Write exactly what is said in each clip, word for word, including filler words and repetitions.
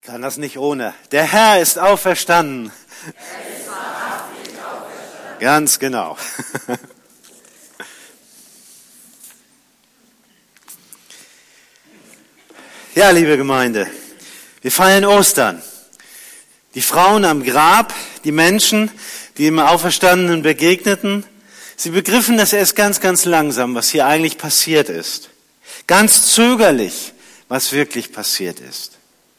Ich kann das nicht ohne. Der Herr ist auferstanden. Er ist wahrhaftig auferstanden. Ganz genau. Ja, liebe Gemeinde, wir feiern Ostern. Die Frauen am Grab, die Menschen, die dem Auferstandenen begegneten, sie begriffen das erst ganz, ganz langsam, was hier eigentlich passiert ist. Ganz zögerlich, was wirklich passiert ist.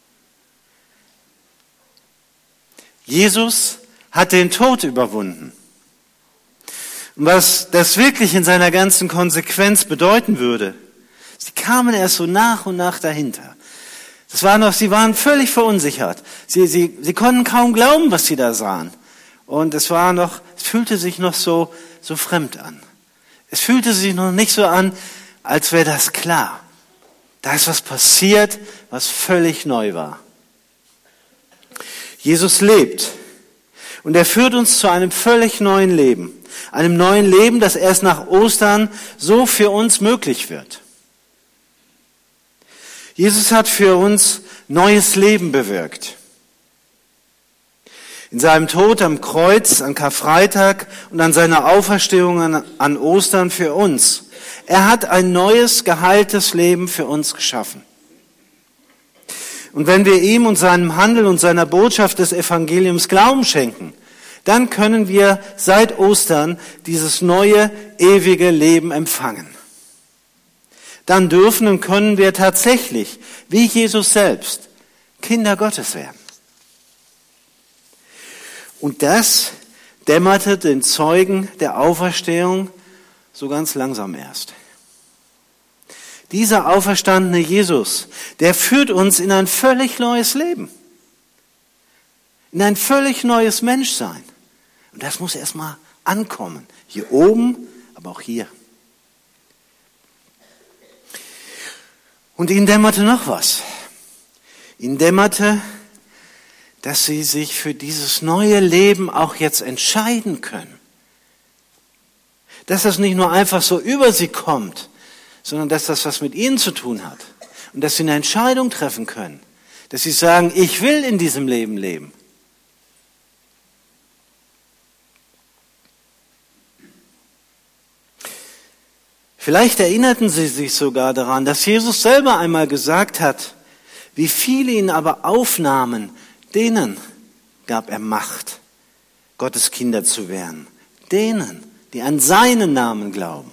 Jesus hat den Tod überwunden. Und was das wirklich in seiner ganzen Konsequenz bedeuten würde, sie kamen erst so nach und nach dahinter. Das war noch, sie waren völlig verunsichert. Sie, sie, sie konnten kaum glauben, was sie da sahen. Und es war noch, es fühlte sich noch so, so fremd an. Es fühlte sich noch nicht so an, als wäre das klar. Da ist was passiert, was völlig neu war. Jesus lebt. Und er führt uns zu einem völlig neuen Leben. Einem neuen Leben, das erst nach Ostern so für uns möglich wird. Jesus hat für uns neues Leben bewirkt. In seinem Tod am Kreuz, an Karfreitag und an seiner Auferstehung an, an Ostern für uns. Er hat ein neues, geheiltes Leben für uns geschaffen. Und wenn wir ihm und seinem Handeln und seiner Botschaft des Evangeliums Glauben schenken, dann können wir seit Ostern dieses neue, ewige Leben empfangen. Dann dürfen und können wir tatsächlich, wie Jesus selbst, Kinder Gottes werden. Und das dämmerte den Zeugen der Auferstehung so ganz langsam erst. Dieser auferstandene Jesus, der führt uns in ein völlig neues Leben. In ein völlig neues Menschsein. Und das muss erstmal ankommen. Hier oben, aber auch hier. Und ihnen dämmerte noch was. Ihnen dämmerte, dass sie sich für dieses neue Leben auch jetzt entscheiden können. Dass das nicht nur einfach so über sie kommt, sondern dass das was mit ihnen zu tun hat. Und dass sie eine Entscheidung treffen können. Dass sie sagen, ich will in diesem Leben leben. Vielleicht erinnerten sie sich sogar daran, dass Jesus selber einmal gesagt hat, wie viele ihn aber aufnahmen, denen gab er Macht, Gottes Kinder zu werden. Denen, die an seinen Namen glauben.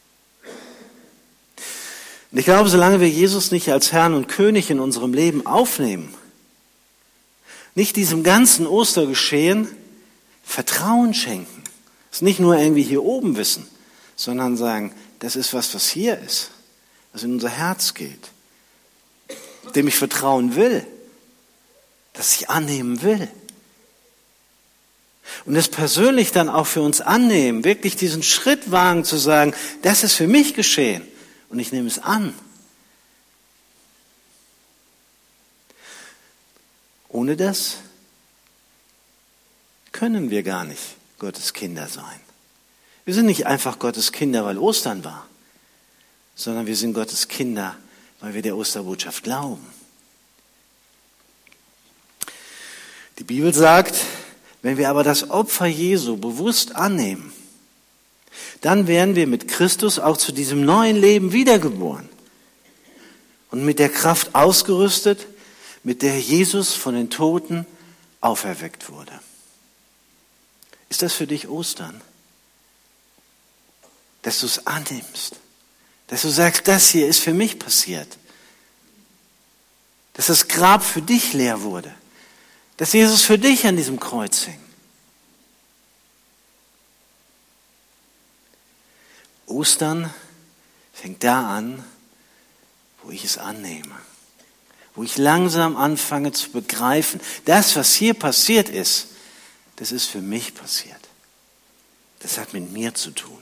Und ich glaube, solange wir Jesus nicht als Herrn und König in unserem Leben aufnehmen, nicht diesem ganzen Ostergeschehen Vertrauen schenken, es nicht nur irgendwie hier oben wissen, sondern sagen, das ist was, was hier ist, was in unser Herz geht, dem ich vertrauen will, das ich annehmen will. Und es persönlich dann auch für uns annehmen, wirklich diesen Schritt wagen zu sagen, das ist für mich geschehen und ich nehme es an. Ohne das können wir gar nicht Gottes Kinder sein. Wir sind nicht einfach Gottes Kinder, weil Ostern war, sondern wir sind Gottes Kinder, weil wir der Osterbotschaft glauben. Die Bibel sagt, wenn wir aber das Opfer Jesu bewusst annehmen, dann werden wir mit Christus auch zu diesem neuen Leben wiedergeboren und mit der Kraft ausgerüstet, mit der Jesus von den Toten auferweckt wurde. Ist das für dich Ostern? Dass du es annimmst, dass du sagst, das hier ist für mich passiert, dass das Grab für dich leer wurde, dass Jesus für dich an diesem Kreuz hing. Ostern fängt da an, wo ich es annehme, wo ich langsam anfange zu begreifen, das, was hier passiert ist, das ist für mich passiert. Das hat mit mir zu tun.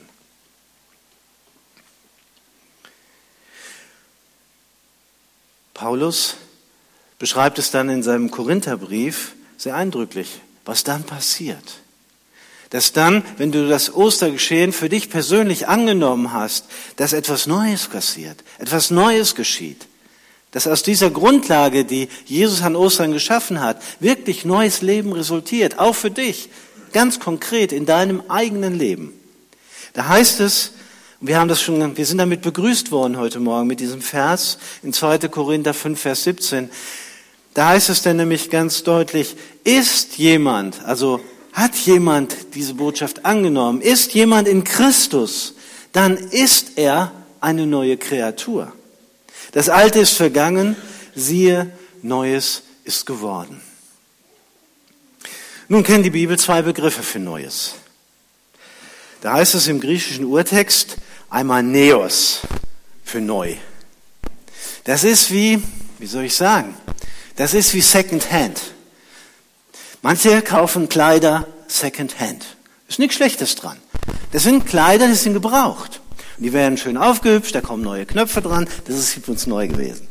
Paulus beschreibt es dann in seinem Korintherbrief sehr eindrücklich, was dann passiert. Dass dann, wenn du das Ostergeschehen für dich persönlich angenommen hast, dass etwas Neues passiert, etwas Neues geschieht, dass aus dieser Grundlage, die Jesus an Ostern geschaffen hat, wirklich neues Leben resultiert, auch für dich, ganz konkret in deinem eigenen Leben. Da heißt es, wir haben das schon, wir sind damit begrüßt worden heute Morgen mit diesem Vers in zweiter Korinther fünf, Vers siebzehn. Da heißt es dann nämlich ganz deutlich, ist jemand, also hat jemand diese Botschaft angenommen, ist jemand in Christus, dann ist er eine neue Kreatur. Das Alte ist vergangen, siehe, Neues ist geworden. Nun kennt die Bibel zwei Begriffe für Neues. Da heißt es im griechischen Urtext einmal Neos für neu. Das ist wie, wie soll ich sagen, das ist wie Second Hand. Manche kaufen Kleider Second Hand. Ist nichts Schlechtes dran. Das sind Kleider, die sind gebraucht. Die werden schön aufgehübscht, da kommen neue Knöpfe dran. Das ist für uns neu gewesen.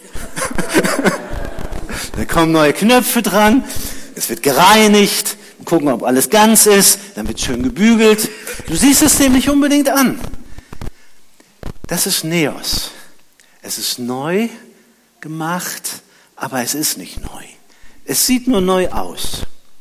Da kommen neue Knöpfe dran. Es wird gereinigt. Gucken, ob alles ganz ist. Dann wird schön gebügelt. Du siehst es dem nicht unbedingt an. Das ist Neos. Es ist neu gemacht, aber es ist nicht neu. Es sieht nur neu aus.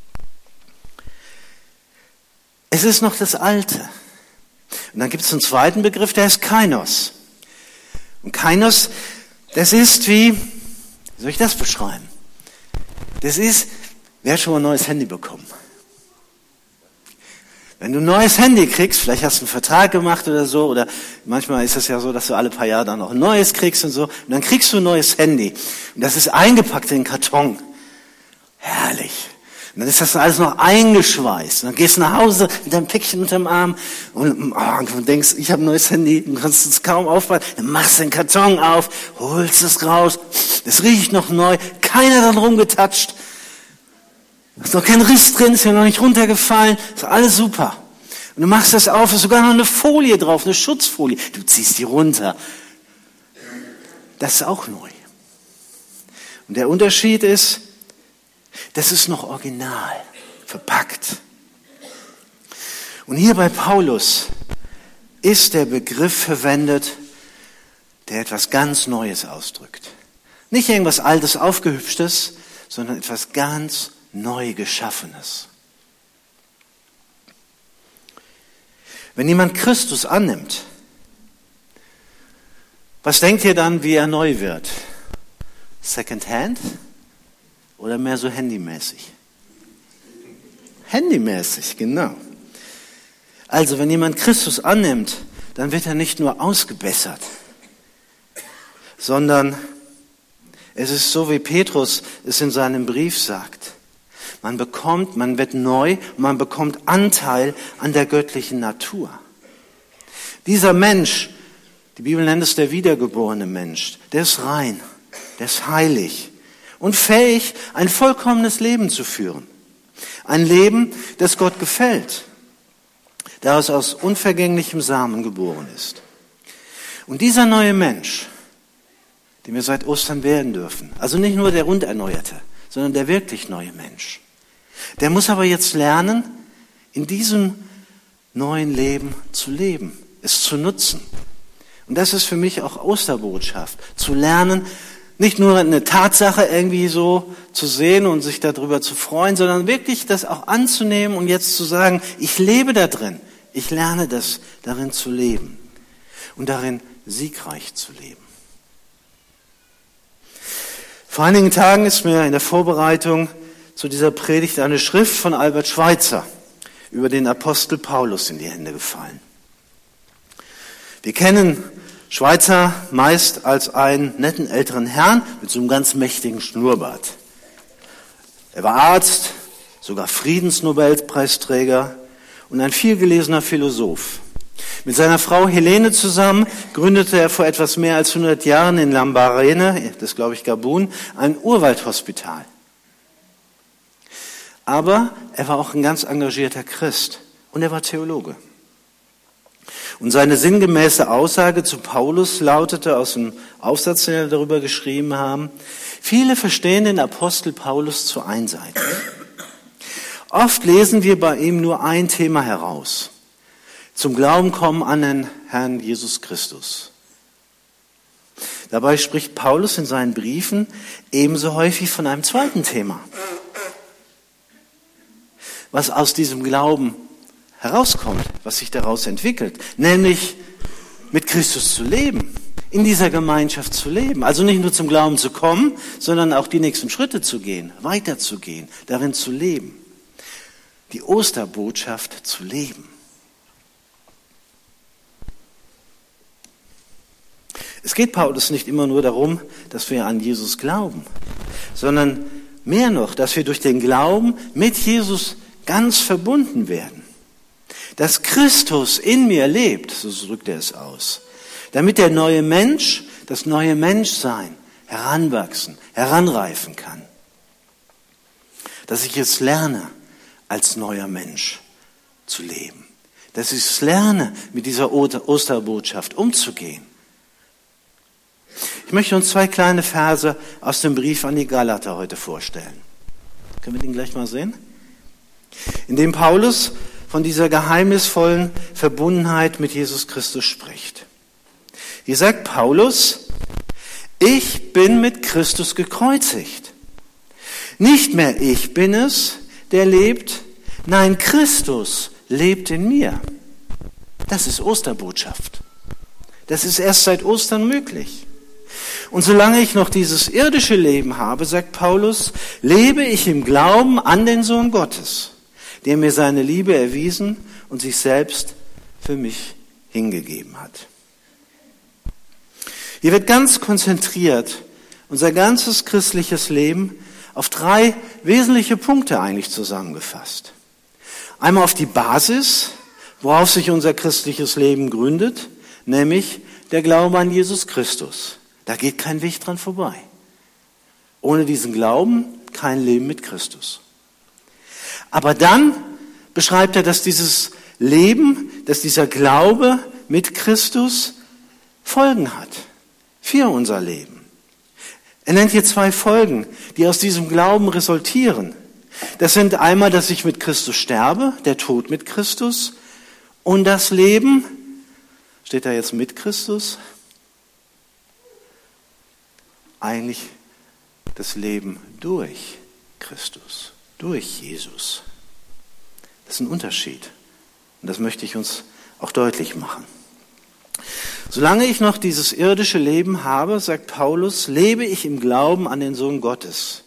Es ist noch das Alte. Und dann gibt es einen zweiten Begriff, der ist Kainos. Und Kainos, das ist wie, wie soll ich das beschreiben? Das ist, wer hat schon mal ein neues Handy bekommen? Wenn du ein neues Handy kriegst, vielleicht hast du einen Vertrag gemacht oder so, oder manchmal ist es ja so, dass du alle paar Jahre dann noch ein neues kriegst und so, und dann kriegst du ein neues Handy. Und das ist eingepackt in den Karton. Herrlich. Und dann ist das alles noch eingeschweißt. Und dann gehst du nach Hause mit deinem Päckchen unterm Arm und, oh, und denkst, ich habe ein neues Handy, du kannst es kaum aufbauen. Dann machst du den Karton auf, holst es raus, es riecht noch neu, keiner dran rumgetatscht. Da ist noch kein Riss drin, ist ja noch nicht runtergefallen, ist alles super. Und du machst das auf, ist sogar noch eine Folie drauf, eine Schutzfolie. Du ziehst die runter. Das ist auch neu. Und der Unterschied ist, das ist noch original, verpackt. Und hier bei Paulus ist der Begriff verwendet, der etwas ganz Neues ausdrückt. Nicht irgendwas Altes, Aufgehübschtes, sondern etwas ganz neu Geschaffenes. Wenn jemand Christus annimmt, was denkt ihr dann, wie er neu wird? Second Hand? Oder mehr so handymäßig? Handymäßig, genau. Also, wenn jemand Christus annimmt, dann wird er nicht nur ausgebessert, sondern es ist so, wie Petrus es in seinem Brief sagt. Man bekommt, man wird neu, man bekommt Anteil an der göttlichen Natur. Dieser Mensch, die Bibel nennt es der wiedergeborene Mensch, der ist rein, der ist heilig und fähig, ein vollkommenes Leben zu führen. Ein Leben, das Gott gefällt, da es aus unvergänglichem Samen geboren ist. Und dieser neue Mensch, den wir seit Ostern werden dürfen, also nicht nur der Runderneuerte, sondern der wirklich neue Mensch, der muss aber jetzt lernen, in diesem neuen Leben zu leben, es zu nutzen. Und das ist für mich auch Osterbotschaft, zu lernen, nicht nur eine Tatsache irgendwie so zu sehen und sich darüber zu freuen, sondern wirklich das auch anzunehmen und jetzt zu sagen, ich lebe da drin, ich lerne das, darin zu leben und darin siegreich zu leben. Vor einigen Tagen ist mir in der Vorbereitung zu dieser Predigt eine Schrift von Albert Schweitzer über den Apostel Paulus in die Hände gefallen. Wir kennen Schweitzer meist als einen netten älteren Herrn mit so einem ganz mächtigen Schnurrbart. Er war Arzt, sogar Friedensnobelpreisträger und ein vielgelesener Philosoph. Mit seiner Frau Helene zusammen gründete er vor etwas mehr als hundert Jahren in Lambarene, das glaube ich Gabun, ein Urwaldhospital. Aber er war auch ein ganz engagierter Christ und er war Theologe. Und seine sinngemäße Aussage zu Paulus lautete aus dem Aufsatz, den wir darüber geschrieben haben: Viele verstehen den Apostel Paulus zu einseitig. Oft lesen wir bei ihm nur ein Thema heraus: Zum Glauben kommen an den Herrn Jesus Christus. Dabei spricht Paulus in seinen Briefen ebenso häufig von einem zweiten Thema, was aus diesem Glauben herauskommt, was sich daraus entwickelt, nämlich mit Christus zu leben, in dieser Gemeinschaft zu leben. Also nicht nur zum Glauben zu kommen, sondern auch die nächsten Schritte zu gehen, weiterzugehen, darin zu leben. Die Osterbotschaft zu leben. Es geht Paulus nicht immer nur darum, dass wir an Jesus glauben, sondern mehr noch, dass wir durch den Glauben mit Jesus ganz verbunden werden. Dass Christus in mir lebt, so drückt er es aus, damit der neue Mensch, das neue Menschsein heranwachsen, heranreifen kann. Dass ich es lerne, als neuer Mensch zu leben. Dass ich es lerne, mit dieser Osterbotschaft umzugehen. Ich möchte uns zwei kleine Verse aus dem Brief an die Galater heute vorstellen. Können wir den gleich mal sehen? In dem Paulus von dieser geheimnisvollen Verbundenheit mit Jesus Christus spricht. Hier sagt Paulus, ich bin mit Christus gekreuzigt. Nicht mehr ich bin es, der lebt, nein, Christus lebt in mir. Das ist Osterbotschaft. Das ist erst seit Ostern möglich. Und solange ich noch dieses irdische Leben habe, sagt Paulus, lebe ich im Glauben an den Sohn Gottes, der mir seine Liebe erwiesen und sich selbst für mich hingegeben hat. Hier wird ganz konzentriert unser ganzes christliches Leben auf drei wesentliche Punkte eigentlich zusammengefasst. Einmal auf die Basis, worauf sich unser christliches Leben gründet, nämlich der Glaube an Jesus Christus. Da geht kein Weg dran vorbei. Ohne diesen Glauben kein Leben mit Christus. Aber dann beschreibt er, dass dieses Leben, dass dieser Glaube mit Christus Folgen hat für unser Leben. Er nennt hier zwei Folgen, die aus diesem Glauben resultieren. Das sind einmal, dass ich mit Christus sterbe, der Tod mit Christus, und das Leben, steht da jetzt mit Christus? Eigentlich das Leben durch Christus, durch Jesus. Das ist ein Unterschied. Und das möchte ich uns auch deutlich machen. Solange ich noch dieses irdische Leben habe, sagt Paulus, lebe ich im Glauben an den Sohn Gottes,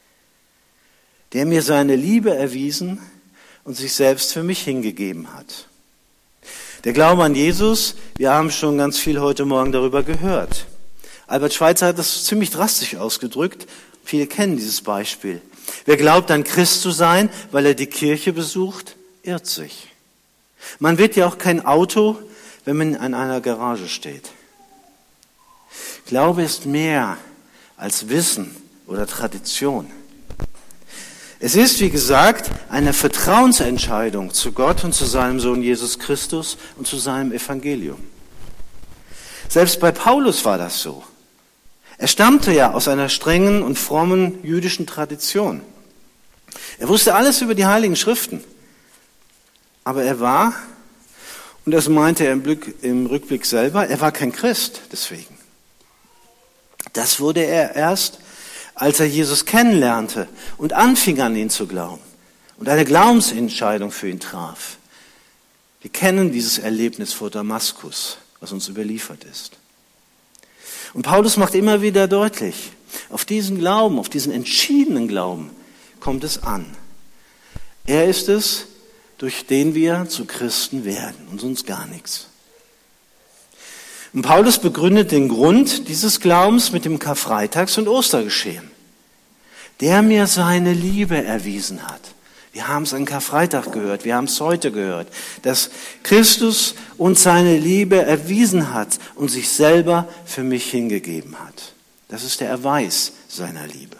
der mir seine Liebe erwiesen und sich selbst für mich hingegeben hat. Der Glaube an Jesus, wir haben schon ganz viel heute Morgen darüber gehört. Albert Schweitzer hat das ziemlich drastisch ausgedrückt. Viele kennen dieses Beispiel. Wer glaubt, an Christ zu sein, weil er die Kirche besucht, irrt sich. Man wird ja auch kein Auto, wenn man an einer Garage steht. Glaube ist mehr als Wissen oder Tradition. Es ist, wie gesagt, eine Vertrauensentscheidung zu Gott und zu seinem Sohn Jesus Christus und zu seinem Evangelium. Selbst bei Paulus war das so. Er stammte ja aus einer strengen und frommen jüdischen Tradition. Er wusste alles über die Heiligen Schriften. Aber er war, und das meinte er im, Blick, im Rückblick selber, er war kein Christ deswegen. Das wurde er erst, als er Jesus kennenlernte und anfing an ihn zu glauben und eine Glaubensentscheidung für ihn traf. Wir kennen dieses Erlebnis vor Damaskus, was uns überliefert ist. Und Paulus macht immer wieder deutlich, auf diesen Glauben, auf diesen entschiedenen Glauben kommt es an. Er ist es, durch den wir zu Christen werden und sonst gar nichts. Und Paulus begründet den Grund dieses Glaubens mit dem Karfreitags- und Ostergeschehen, der mir seine Liebe erwiesen hat. Wir haben es an Karfreitag gehört, wir haben es heute gehört, dass Christus uns seine Liebe erwiesen hat und sich selber für mich hingegeben hat. Das ist der Erweis seiner Liebe.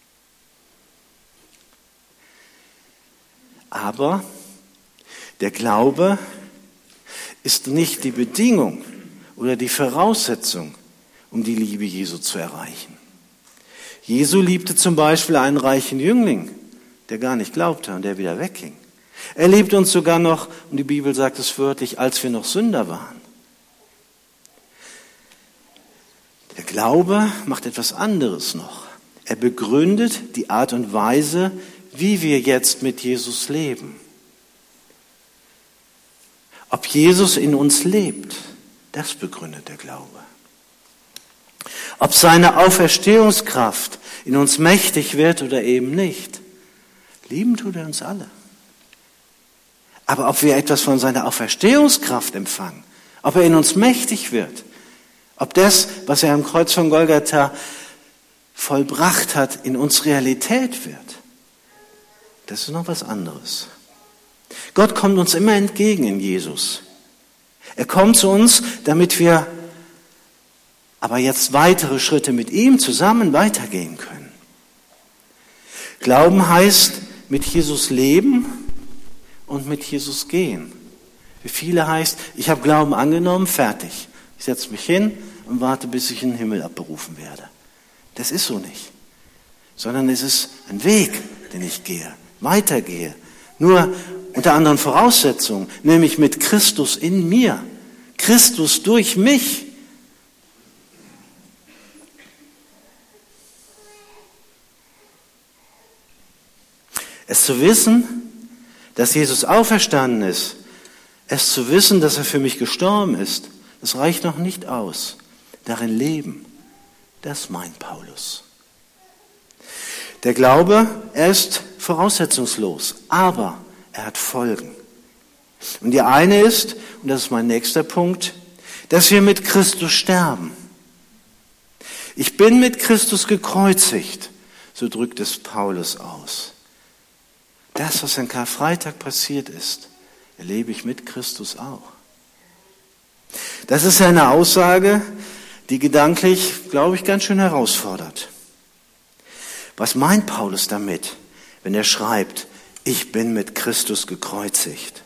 Aber der Glaube ist nicht die Bedingung oder die Voraussetzung, um die Liebe Jesu zu erreichen. Jesu liebte zum Beispiel einen reichen Jüngling, der gar nicht glaubte und der wieder wegging. Er liebte uns sogar noch, und die Bibel sagt es wörtlich, als wir noch Sünder waren. Der Glaube macht etwas anderes noch. Er begründet die Art und Weise, wie wir jetzt mit Jesus leben. Ob Jesus in uns lebt, das begründet der Glaube. Ob seine Auferstehungskraft in uns mächtig wird oder eben nicht. Lieben tut er uns alle. Aber ob wir etwas von seiner Auferstehungskraft empfangen, ob er in uns mächtig wird, ob das, was er am Kreuz von Golgatha vollbracht hat, in uns Realität wird, das ist noch was anderes. Gott kommt uns immer entgegen in Jesus. Er kommt zu uns, damit wir aber jetzt weitere Schritte mit ihm zusammen weitergehen können. Glauben heißt, mit Jesus leben und mit Jesus gehen. Für viele heißt, ich habe Glauben angenommen, fertig. Ich setze mich hin und warte, bis ich in den Himmel abberufen werde. Das ist so nicht. Sondern es ist ein Weg, den ich gehe, weitergehe. Nur unter anderen Voraussetzungen, nämlich mit Christus in mir. Christus durch mich. Es zu wissen, dass Jesus auferstanden ist, es zu wissen, dass er für mich gestorben ist, das reicht noch nicht aus. Darin leben, das meint Paulus. Der Glaube, er ist voraussetzungslos, aber er hat Folgen. Und die eine ist, und das ist mein nächster Punkt, dass wir mit Christus sterben. Ich bin mit Christus gekreuzigt, so drückt es Paulus aus. Das, was an Karfreitag passiert ist, erlebe ich mit Christus auch. Das ist eine Aussage, die gedanklich, glaube ich, ganz schön herausfordert. Was meint Paulus damit, wenn er schreibt, ich bin mit Christus gekreuzigt?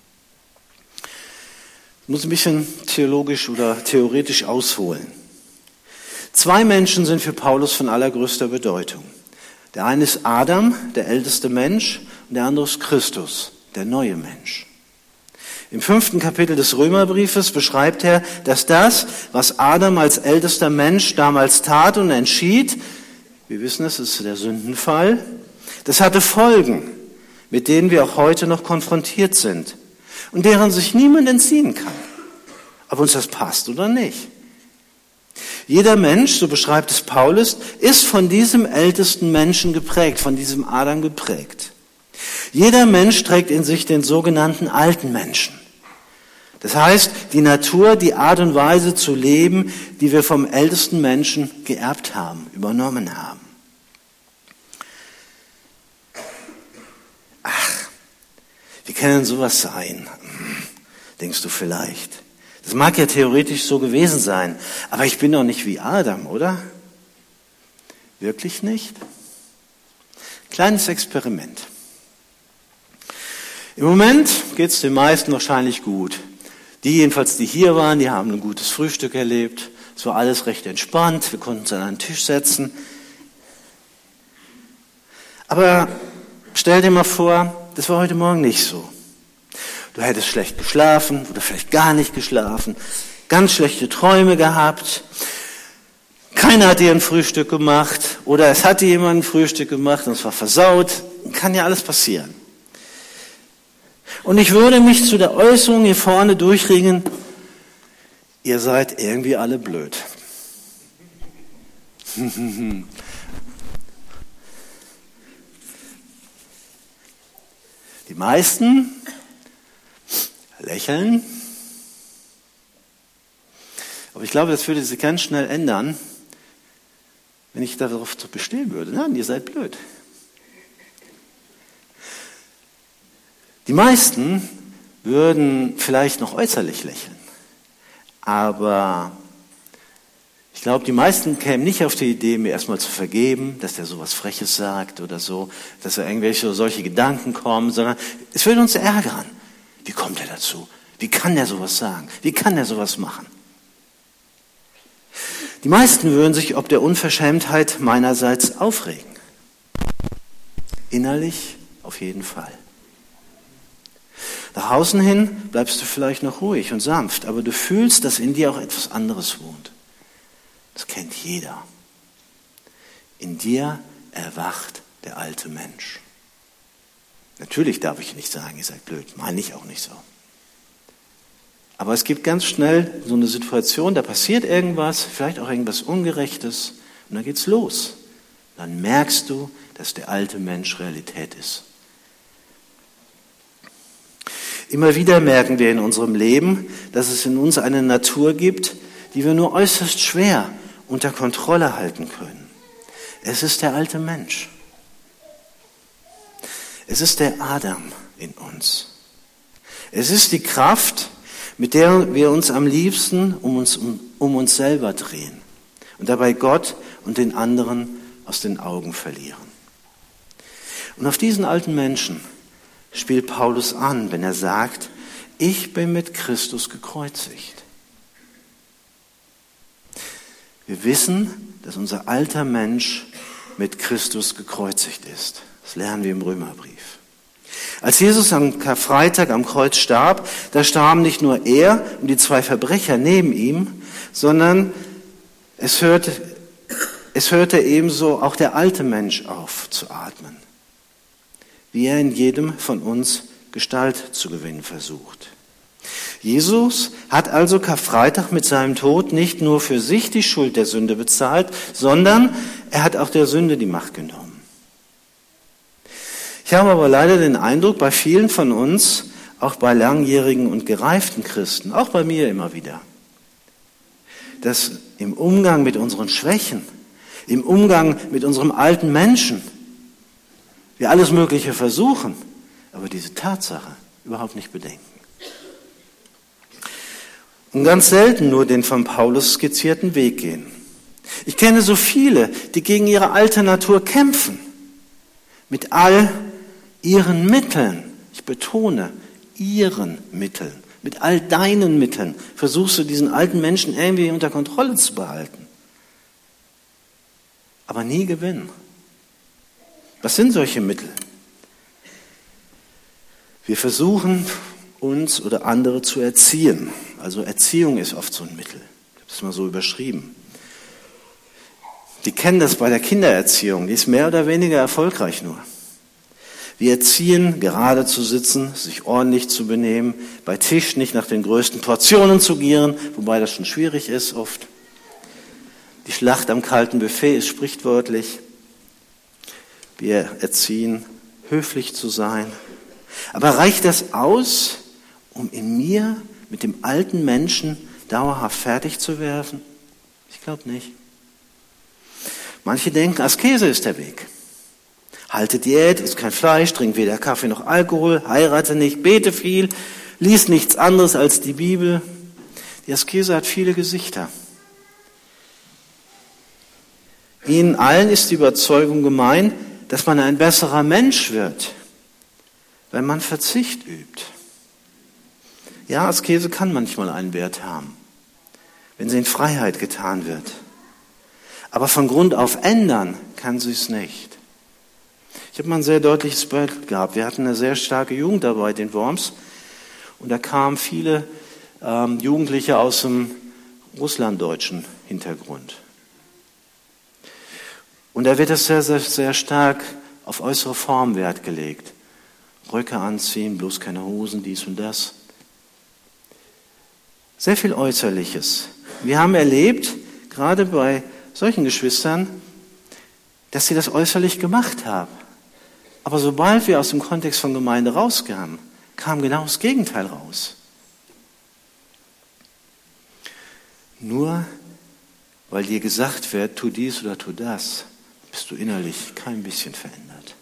Ich muss ein bisschen theologisch oder theoretisch ausholen. Zwei Menschen sind für Paulus von allergrößter Bedeutung. Der eine ist Adam, der älteste Mensch, und der andere ist Christus, der neue Mensch. Im fünften Kapitel des Römerbriefes beschreibt er, dass das, was Adam als ältester Mensch damals tat und entschied, wir wissen es, ist der Sündenfall, das hatte Folgen, mit denen wir auch heute noch konfrontiert sind und deren sich niemand entziehen kann, ob uns das passt oder nicht. Jeder Mensch, so beschreibt es Paulus, ist von diesem ältesten Menschen geprägt, von diesem Adam geprägt. Jeder Mensch trägt in sich den sogenannten alten Menschen. Das heißt, die Natur, die Art und Weise zu leben, die wir vom ältesten Menschen geerbt haben, übernommen haben. Ach, wie kann denn sowas sein? Denkst du vielleicht? Das mag ja theoretisch so gewesen sein, aber ich bin doch nicht wie Adam, oder? Wirklich nicht? Kleines Experiment. Im Moment geht es den meisten wahrscheinlich gut. Die jedenfalls, die hier waren, die haben ein gutes Frühstück erlebt. Es war alles recht entspannt, wir konnten uns an einen Tisch setzen. Aber stell dir mal vor, das war heute Morgen nicht so. Du hättest schlecht geschlafen oder vielleicht gar nicht geschlafen, ganz schlechte Träume gehabt. Keiner hat dir ein Frühstück gemacht oder es hatte jemand ein Frühstück gemacht und es war versaut. Kann ja alles passieren. Und ich würde mich zu der Äußerung hier vorne durchringen, ihr seid irgendwie alle blöd. Die meisten lächeln, aber ich glaube, das würde sich ganz schnell ändern, wenn ich darauf bestehen würde. Nein, ihr seid blöd. Die meisten würden vielleicht noch äußerlich lächeln, aber ich glaube, die meisten kämen nicht auf die Idee, mir erstmal zu vergeben, dass der sowas Freches sagt oder so, dass da irgendwelche solche Gedanken kommen, sondern es würde uns ärgern. Wie kommt er dazu? Wie kann der sowas sagen? Wie kann der sowas machen? Die meisten würden sich ob der Unverschämtheit meinerseits aufregen. Innerlich auf jeden Fall. Nach außen hin bleibst du vielleicht noch ruhig und sanft, aber du fühlst, dass in dir auch etwas anderes wohnt. Das kennt jeder. In dir erwacht der alte Mensch. Natürlich darf ich nicht sagen, ihr seid blöd, meine ich auch nicht so. Aber es gibt ganz schnell so eine Situation, da passiert irgendwas, vielleicht auch irgendwas Ungerechtes, und dann geht's los. Dann merkst du, dass der alte Mensch Realität ist. Immer wieder merken wir in unserem Leben, dass es in uns eine Natur gibt, die wir nur äußerst schwer unter Kontrolle halten können. Es ist der alte Mensch. Es ist der Adam in uns. Es ist die Kraft, mit der wir uns am liebsten um uns, um, um uns selber drehen und dabei Gott und den anderen aus den Augen verlieren. Und auf diesen alten Menschen spielt Paulus an, wenn er sagt, ich bin mit Christus gekreuzigt. Wir wissen, dass unser alter Mensch mit Christus gekreuzigt ist. Das lernen wir im Römerbrief. Als Jesus am Karfreitag am Kreuz starb, da starben nicht nur er und die zwei Verbrecher neben ihm, sondern es hörte, es hörte ebenso auch der alte Mensch auf zu atmen, wie er in jedem von uns Gestalt zu gewinnen versucht. Jesus hat also Karfreitag mit seinem Tod nicht nur für sich die Schuld der Sünde bezahlt, sondern er hat auch der Sünde die Macht genommen. Ich habe aber leider den Eindruck, bei vielen von uns, auch bei langjährigen und gereiften Christen, auch bei mir immer wieder, dass im Umgang mit unseren Schwächen, im Umgang mit unserem alten Menschen, wir alles Mögliche versuchen, aber diese Tatsache überhaupt nicht bedenken. Und ganz selten nur den von Paulus skizzierten Weg gehen. Ich kenne so viele, die gegen ihre alte Natur kämpfen, mit all ihren Mitteln, ich betone, ihren Mitteln, mit all deinen Mitteln, versuchst du diesen alten Menschen irgendwie unter Kontrolle zu behalten. Aber nie gewinnen. Was sind solche Mittel? Wir versuchen, uns oder andere zu erziehen. Also Erziehung ist oft so ein Mittel. Ich habe es mal so überschrieben. Die kennen das bei der Kindererziehung. Die ist mehr oder weniger erfolgreich nur. Wir erziehen, gerade zu sitzen, sich ordentlich zu benehmen, bei Tisch nicht nach den größten Portionen zu gieren, wobei das schon schwierig ist oft. Die Schlacht am kalten Buffet ist sprichwörtlich. Wir erziehen, höflich zu sein. Aber reicht das aus, um in mir mit dem alten Menschen dauerhaft fertig zu werden? Ich glaube nicht. Manche denken, Askese ist der Weg. Halte Diät, isst kein Fleisch, trink weder Kaffee noch Alkohol, heirate nicht, bete viel, lies nichts anderes als die Bibel. Die Askese hat viele Gesichter. Ihnen allen ist die Überzeugung gemein, dass man ein besserer Mensch wird, wenn man Verzicht übt. Ja, Askese kann manchmal einen Wert haben, wenn sie in Freiheit getan wird. Aber von Grund auf ändern kann sie es nicht. Ich habe mal ein sehr deutliches Bild gehabt. Wir hatten eine sehr starke Jugendarbeit in Worms und da kamen viele ähm, Jugendliche aus dem russlanddeutschen Hintergrund. Und da wird es sehr, sehr, sehr stark auf äußere Form Wert gelegt. Röcke anziehen, bloß keine Hosen, dies und das. Sehr viel Äußerliches. Wir haben erlebt, gerade bei solchen Geschwistern, dass sie das äußerlich gemacht haben. Aber sobald wir aus dem Kontext von Gemeinde rauskamen, kam genau das Gegenteil raus. Nur weil dir gesagt wird, tu dies oder tu das, bist du innerlich kein bisschen verändert.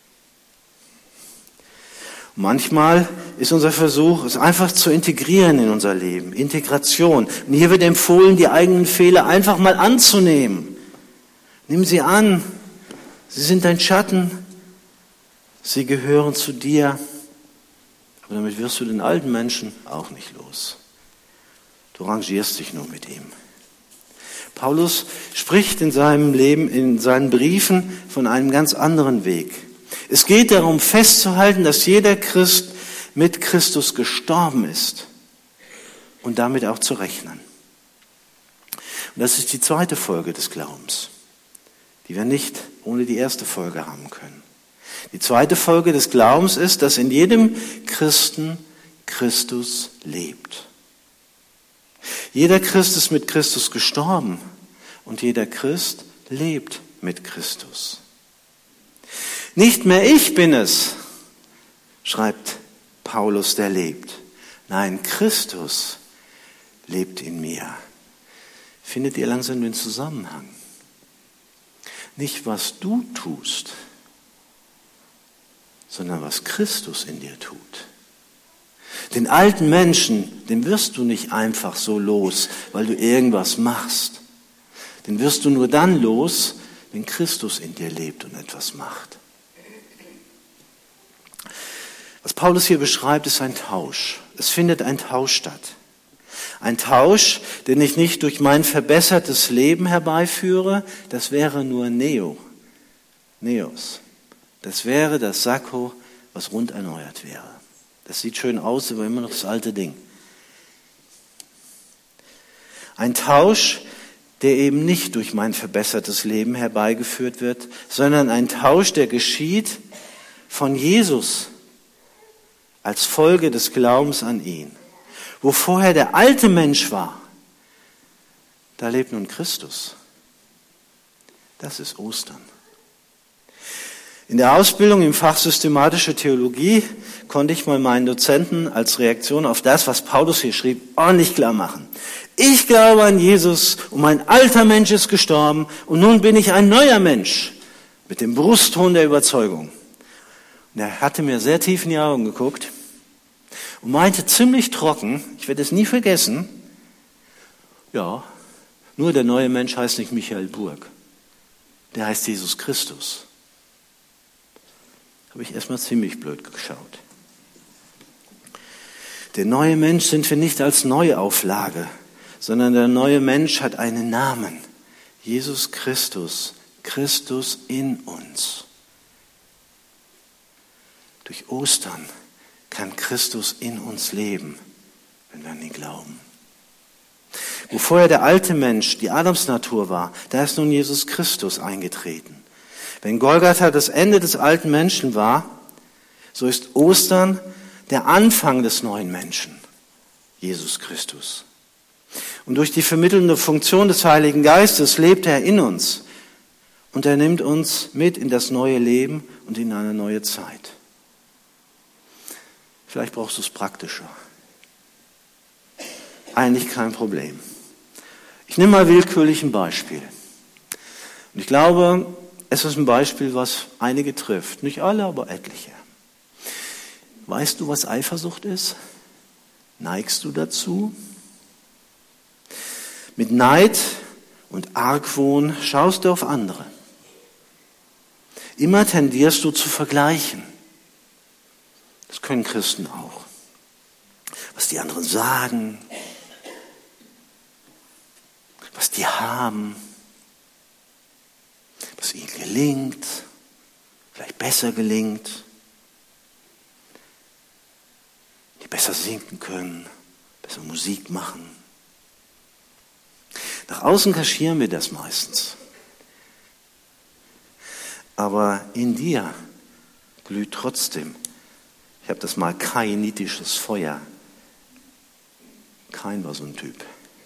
Und manchmal ist unser Versuch, es einfach zu integrieren in unser Leben. Integration. Und hier wird empfohlen, die eigenen Fehler einfach mal anzunehmen. Nimm sie an. Sie sind dein Schatten. Sie gehören zu dir. Aber damit wirst du den alten Menschen auch nicht los. Du rangierst dich nur mit ihm. Paulus spricht in seinem Leben, in seinen Briefen von einem ganz anderen Weg. Es geht darum festzuhalten, dass jeder Christ mit Christus gestorben ist und damit auch zu rechnen. Und das ist die zweite Folge des Glaubens, die wir nicht ohne die erste Folge haben können. Die zweite Folge des Glaubens ist, dass in jedem Christen Christus lebt. Jeder Christ ist mit Christus gestorben und jeder Christ lebt mit Christus. Nicht mehr ich bin es, schreibt Paulus, der lebt. Nein, Christus lebt in mir. Findet ihr langsam den Zusammenhang? Nicht, was du tust, sondern was Christus in dir tut. Den alten Menschen, den wirst du nicht einfach so los, weil du irgendwas machst. Den wirst du nur dann los, wenn Christus in dir lebt und etwas macht. Was Paulus hier beschreibt, ist ein Tausch. Es findet ein Tausch statt. Ein Tausch, den ich nicht durch mein verbessertes Leben herbeiführe, das wäre nur Neo, Neos. Das wäre das Sakko, was rund erneuert wäre. Das sieht schön aus, aber immer noch das alte Ding. Ein Tausch, der eben nicht durch mein verbessertes Leben herbeigeführt wird, sondern ein Tausch, der geschieht von Jesus als Folge des Glaubens an ihn. Wo vorher der alte Mensch war, da lebt nun Christus. Das ist Ostern. In der Ausbildung im Fach Systematische Theologie konnte ich mal meinen Dozenten als Reaktion auf das, was Paulus hier schrieb, ordentlich klar machen. Ich glaube an Jesus und mein alter Mensch ist gestorben und nun bin ich ein neuer Mensch mit dem Brustton der Überzeugung. Und er hatte mir sehr tief in die Augen geguckt und meinte ziemlich trocken, ich werde es nie vergessen, ja, nur der neue Mensch heißt nicht Michael Burg, der heißt Jesus Christus. Habe ich erstmal ziemlich blöd geschaut. Der neue Mensch sind wir nicht als Neuauflage, sondern der neue Mensch hat einen Namen. Jesus Christus, Christus in uns. Durch Ostern kann Christus in uns leben, wenn wir an ihn glauben. Wo vorher der alte Mensch, die Adamsnatur war, da ist nun Jesus Christus eingetreten. Wenn Golgatha das Ende des alten Menschen war, so ist Ostern der Anfang des neuen Menschen, Jesus Christus. Und durch die vermittelnde Funktion des Heiligen Geistes lebt er in uns und er nimmt uns mit in das neue Leben und in eine neue Zeit. Vielleicht brauchst du es praktischer. Eigentlich kein Problem. Ich nehme mal willkürlich ein Beispiel. Und ich glaube, es ist ein Beispiel, was einige trifft. Nicht alle, aber etliche. Weißt du, was Eifersucht ist? Neigst du dazu? Mit Neid und Argwohn schaust du auf andere. Immer tendierst du zu vergleichen. Das können Christen auch. Was die anderen sagen, was die haben, was ihnen gelingt, vielleicht besser gelingt, die besser singen können, besser Musik machen. Nach außen kaschieren wir das meistens. Aber in dir glüht trotzdem, ich habe das mal kainitisches Feuer. Kain war so ein Typ.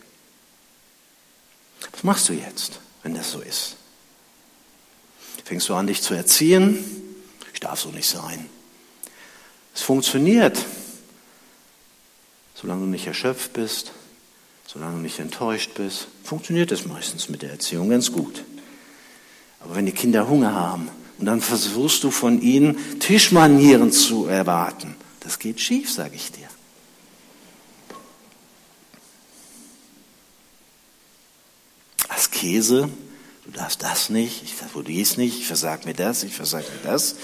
Was machst du jetzt, wenn das so ist? Fängst du an, dich zu erziehen? Ich darf so nicht sein. Es funktioniert, solange du nicht erschöpft bist, solange du nicht enttäuscht bist, funktioniert es meistens mit der Erziehung ganz gut. Aber wenn die Kinder Hunger haben und dann versuchst du von ihnen Tischmanieren zu erwarten, das geht schief, sage ich dir. Askese, du darfst das nicht, ich darf dies nicht, ich versag mir das, ich versag mir das.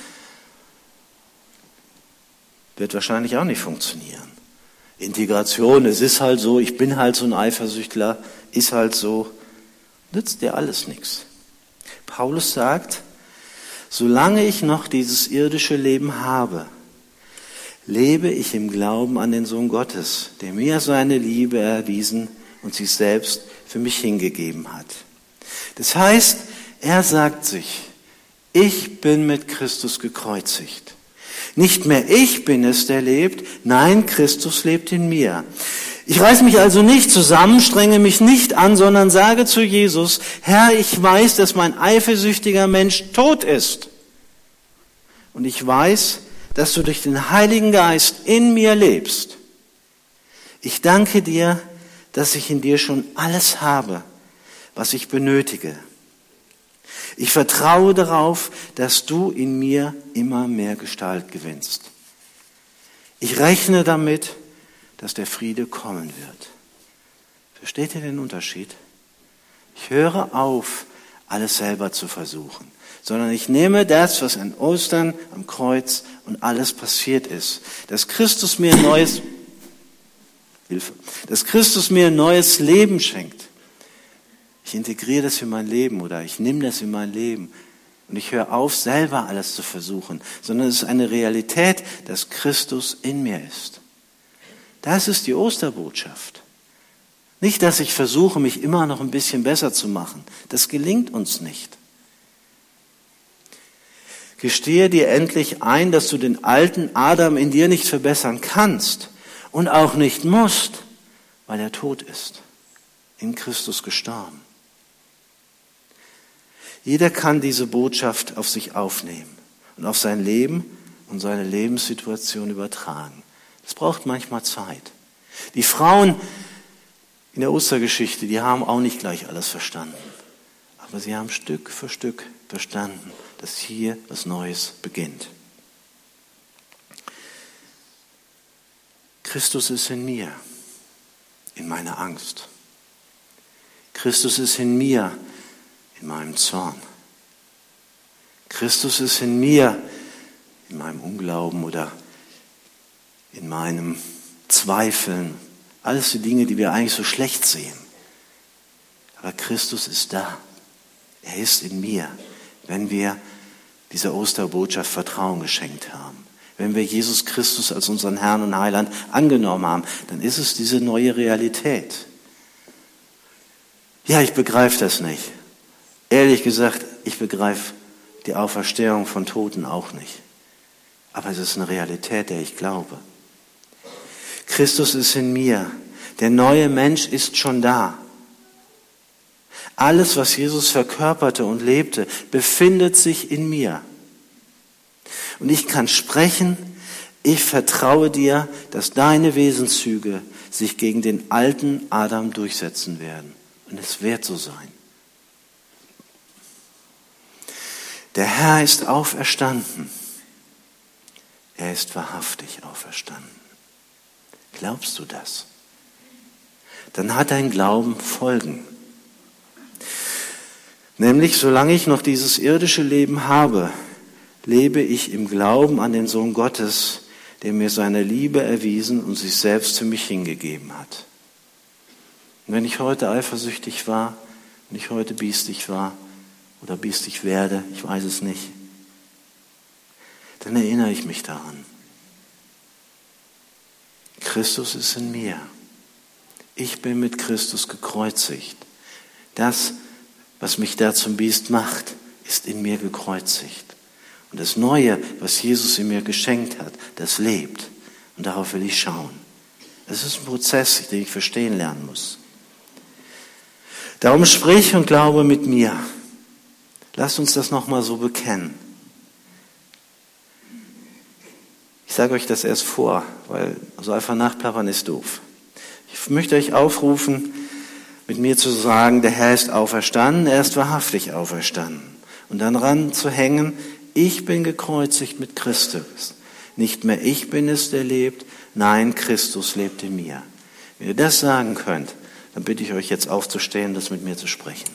Wird wahrscheinlich auch nicht funktionieren. Integration, es ist halt so, ich bin halt so ein Eifersüchtler, ist halt so, nützt dir alles nichts. Paulus sagt, solange ich noch dieses irdische Leben habe, lebe ich im Glauben an den Sohn Gottes, der mir seine Liebe erwiesen und sich selbst für mich hingegeben hat. Das heißt, er sagt sich, ich bin mit Christus gekreuzigt. Nicht mehr ich bin es, der lebt, nein, Christus lebt in mir. Ich reiß mich also nicht zusammen, strenge mich nicht an, sondern sage zu Jesus, Herr, ich weiß, dass mein eifersüchtiger Mensch tot ist. Und ich weiß, dass du durch den Heiligen Geist in mir lebst. Ich danke dir, dass ich in dir schon alles habe, was ich benötige. Ich vertraue darauf, dass du in mir immer mehr Gestalt gewinnst. Ich rechne damit, dass der Friede kommen wird. Versteht ihr den Unterschied? Ich höre auf, alles selber zu versuchen, sondern ich nehme das, was an Ostern am Kreuz und alles passiert ist, dass Christus mir ein neues, Hilfe, dass Christus mir ein neues Leben schenkt. Ich integriere das in mein Leben oder ich nehme das in mein Leben und ich höre auf, selber alles zu versuchen, sondern es ist eine Realität, dass Christus in mir ist. Das ist die Osterbotschaft. Nicht, dass ich versuche, mich immer noch ein bisschen besser zu machen. Das gelingt uns nicht. Gestehe dir endlich ein, dass du den alten Adam in dir nicht verbessern kannst und auch nicht musst, weil er tot ist, in Christus gestorben. Jeder kann diese Botschaft auf sich aufnehmen und auf sein Leben und seine Lebenssituation übertragen. Das braucht manchmal Zeit. Die Frauen in der Ostergeschichte, die haben auch nicht gleich alles verstanden. Aber sie haben Stück für Stück verstanden, dass hier was Neues beginnt. Christus ist in mir, in meiner Angst. Christus ist in mir, in meinem Zorn. Christus ist in mir, in meinem Unglauben oder in meinem Zweifeln. Alles die Dinge, die wir eigentlich so schlecht sehen. Aber Christus ist da. Er ist in mir, wenn wir dieser Osterbotschaft Vertrauen geschenkt haben. Wenn wir Jesus Christus als unseren Herrn und Heiland angenommen haben, dann ist es diese neue Realität. Ja, ich begreife das nicht. Ehrlich gesagt, ich begreife die Auferstehung von Toten auch nicht. Aber es ist eine Realität, der ich glaube. Christus ist in mir. Der neue Mensch ist schon da. Alles, was Jesus verkörperte und lebte, befindet sich in mir. Und ich kann sprechen, ich vertraue dir, dass deine Wesenszüge sich gegen den alten Adam durchsetzen werden. Und es wird so sein. Der Herr ist auferstanden. Er ist wahrhaftig auferstanden. Glaubst du das? Dann hat dein Glauben Folgen. Nämlich, solange ich noch dieses irdische Leben habe, lebe ich im Glauben an den Sohn Gottes, der mir seine Liebe erwiesen und sich selbst für mich hingegeben hat. Und wenn ich heute eifersüchtig war, wenn ich heute biestig war oder biestig werde, ich weiß es nicht, dann erinnere ich mich daran. Christus ist in mir. Ich bin mit Christus gekreuzigt. Das, was mich da zum Biest macht, ist in mir gekreuzigt. Und das Neue, was Jesus in mir geschenkt hat, das lebt. Und darauf will ich schauen. Es ist ein Prozess, den ich verstehen lernen muss. Darum sprich und glaube mit mir. Lasst uns das nochmal so bekennen. Ich sage euch das erst vor, weil so einfach nachplappern ist doof. Ich möchte euch aufrufen, mit mir zu sagen, der Herr ist auferstanden, er ist wahrhaftig auferstanden. Und dann ran zu hängen, ich bin gekreuzigt mit Christus. Nicht mehr ich bin es, der lebt, nein, Christus lebt in mir. Wenn ihr das sagen könnt, dann bitte ich euch jetzt aufzustehen, das mit mir zu sprechen.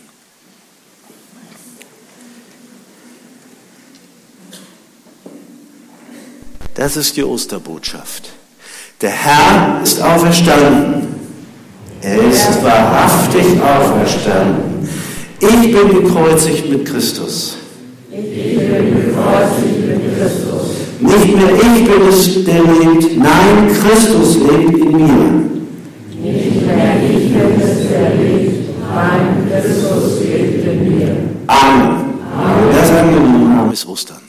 Das ist die Osterbotschaft. Der Herr ist auferstanden. Er ist wahrhaftig auferstanden. Ich bin gekreuzigt mit Christus. Ich bin gekreuzigt mit Christus. Nicht mehr ich bin es, der lebt. Nein, Christus lebt in mir. Nicht mehr ich bin es, der lebt. angenommen haben. Bis Ostern.